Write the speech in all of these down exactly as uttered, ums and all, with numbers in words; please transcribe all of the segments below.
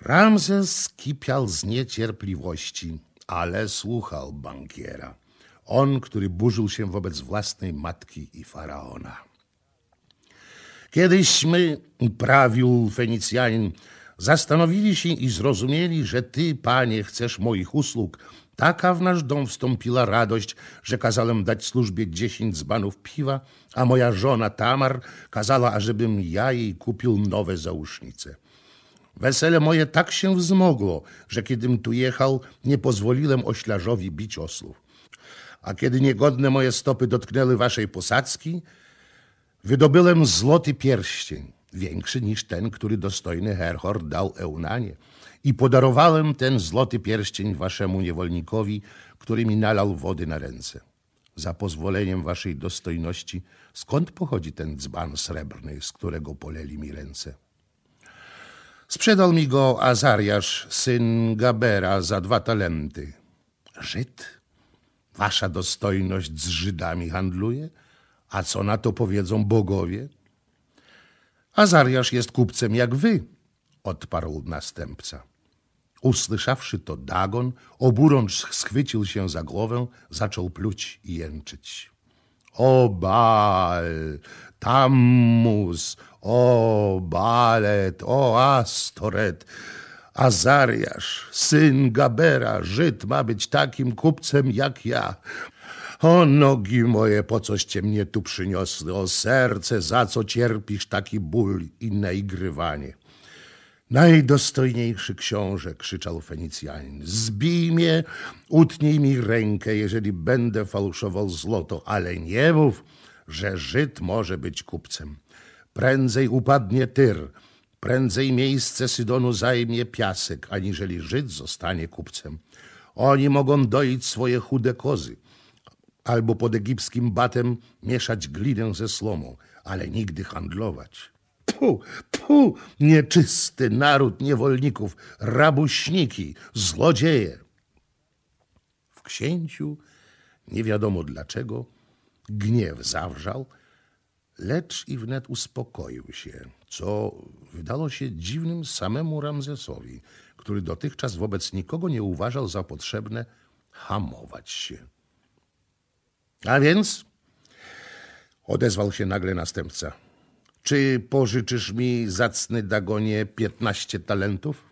Ramzes kipiał z niecierpliwości, ale słuchał bankiera. On, który burzył się wobec własnej matki i faraona. Kiedyśmy, prawił Fenicjanin, zastanowili się i zrozumieli, że ty, panie, chcesz moich usług. Taka w nasz dom wstąpiła radość, że kazałem dać służbie dziesięć dzbanów piwa, a moja żona Tamar kazała, ażebym ja jej kupił nowe zausznice. Wesele moje tak się wzmogło, że kiedym tu jechał, nie pozwoliłem oślarzowi bić oslów. A kiedy niegodne moje stopy dotknęły waszej posadzki, wydobyłem złoty pierścień, większy niż ten, który dostojny Herhor dał Eunanie, i podarowałem ten złoty pierścień waszemu niewolnikowi, który mi nalał wody na ręce. Za pozwoleniem waszej dostojności, skąd pochodzi ten dzban srebrny, z którego poleli mi ręce? Sprzedał mi go Azariasz, syn Gabera, za dwa talenty. Żyd? Wasza dostojność z Żydami handluje? A co na to powiedzą bogowie? Azariasz jest kupcem jak wy, odparł następca. Usłyszawszy to Dagon, oburącz schwycił się za głowę, zaczął pluć i jęczyć. O Baal, Tammuz, o Balet, o Astoret, Azariasz, syn Gabera, Żyd, ma być takim kupcem jak ja. O nogi moje, po coście mnie tu przyniosły, o serce, za co cierpisz taki ból i naigrywanie. Najdostojniejszy książę, krzyczał Fenicjanin, zbij mnie, utnij mi rękę, jeżeli będę fałszował złoto, ale nie mów, że Żyd może być kupcem. Prędzej upadnie Tyr, prędzej miejsce Sydonu zajmie piasek, aniżeli Żyd zostanie kupcem. Oni mogą doić swoje chude kozy, albo pod egipskim batem mieszać glinę ze słomą, ale nigdy handlować. Pu, pu, nieczysty naród niewolników, rabuśniki, złodzieje. W księciu, nie wiadomo dlaczego, gniew zawrzał, lecz i wnet uspokoił się, co wydało się dziwnym samemu Ramzesowi, który dotychczas wobec nikogo nie uważał za potrzebne hamować się. A więc, odezwał się nagle następca, czy pożyczysz mi, zacny Dagonie, piętnaście talentów?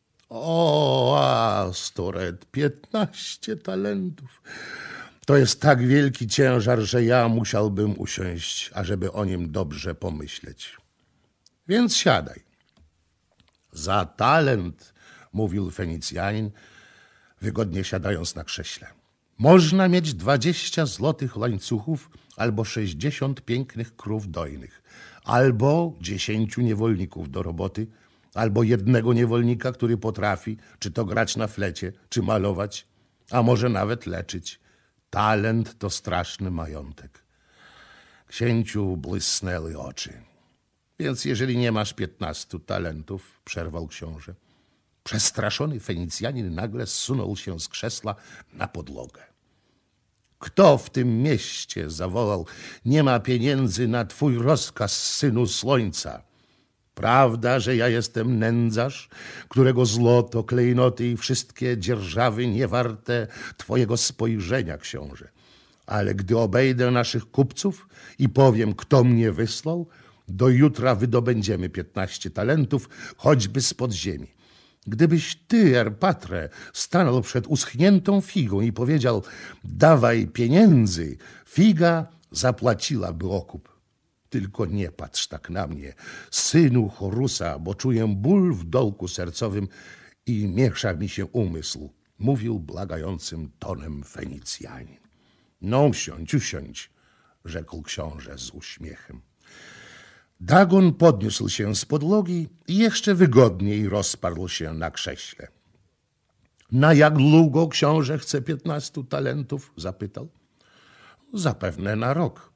O, Astoret, piętnaście talentów. To jest tak wielki ciężar, że ja musiałbym usiąść, ażeby o nim dobrze pomyśleć. Więc siadaj. Za talent, mówił Fenicjanin, wygodnie siadając na krześle. Można mieć dwadzieścia złotych łańcuchów albo sześćdziesiąt pięknych krów dojnych, albo dziesięciu niewolników do roboty, albo jednego niewolnika, który potrafi czy to grać na flecie, czy malować, a może nawet leczyć. Talent to straszny majątek. Księciu błysnęły oczy. Więc jeżeli nie masz piętnastu talentów, przerwał książę. Przestraszony Fenicjanin nagle zsunął się z krzesła na podłogę. Kto w tym mieście, zawołał, nie ma pieniędzy na twój rozkaz, synu słońca? Prawda, że ja jestem nędzarz, którego złoto, klejnoty i wszystkie dzierżawy nie warte twojego spojrzenia, książę. Ale gdy obejdę naszych kupców i powiem, kto mnie wysłał, do jutra wydobędziemy piętnaście talentów, choćby spod ziemi. Gdybyś ty, Erpatre, stanął przed uschniętą figą i powiedział, dawaj pieniędzy, figa zapłaciłaby okup. Tylko nie patrz tak na mnie, synu Horusa, bo czuję ból w dołku sercowym i miesza mi się umysł, mówił błagającym tonem Fenicjanin. No usiądź, usiądź, rzekł książę z uśmiechem. Dagon podniósł się z podłogi i jeszcze wygodniej rozparł się na krześle. Na jak długo książę chce piętnastu talentów? Zapytał. Zapewne na rok.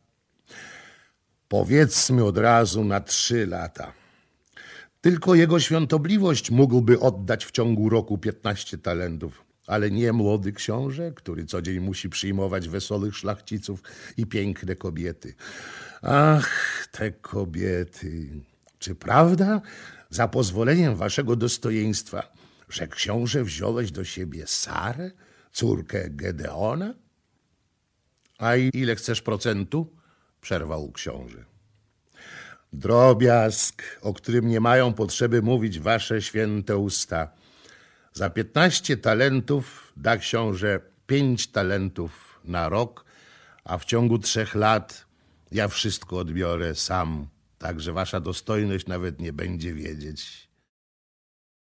Powiedzmy od razu na trzy lata. Tylko jego świątobliwość mógłby oddać w ciągu roku piętnaście talentów, ale nie młody książę, który co dzień musi przyjmować wesołych szlachciców i piękne kobiety. Ach, te kobiety. Czy prawda, za pozwoleniem waszego dostojeństwa, że książę wziąłeś do siebie Sarę, córkę Gedeona? A ile chcesz procentu? Przerwał książę. Drobiazg, o którym nie mają potrzeby mówić wasze święte usta. Za piętnaście talentów da książę pięć talentów na rok, a w ciągu trzech lat ja wszystko odbiorę sam, tak że wasza dostojność nawet nie będzie wiedzieć.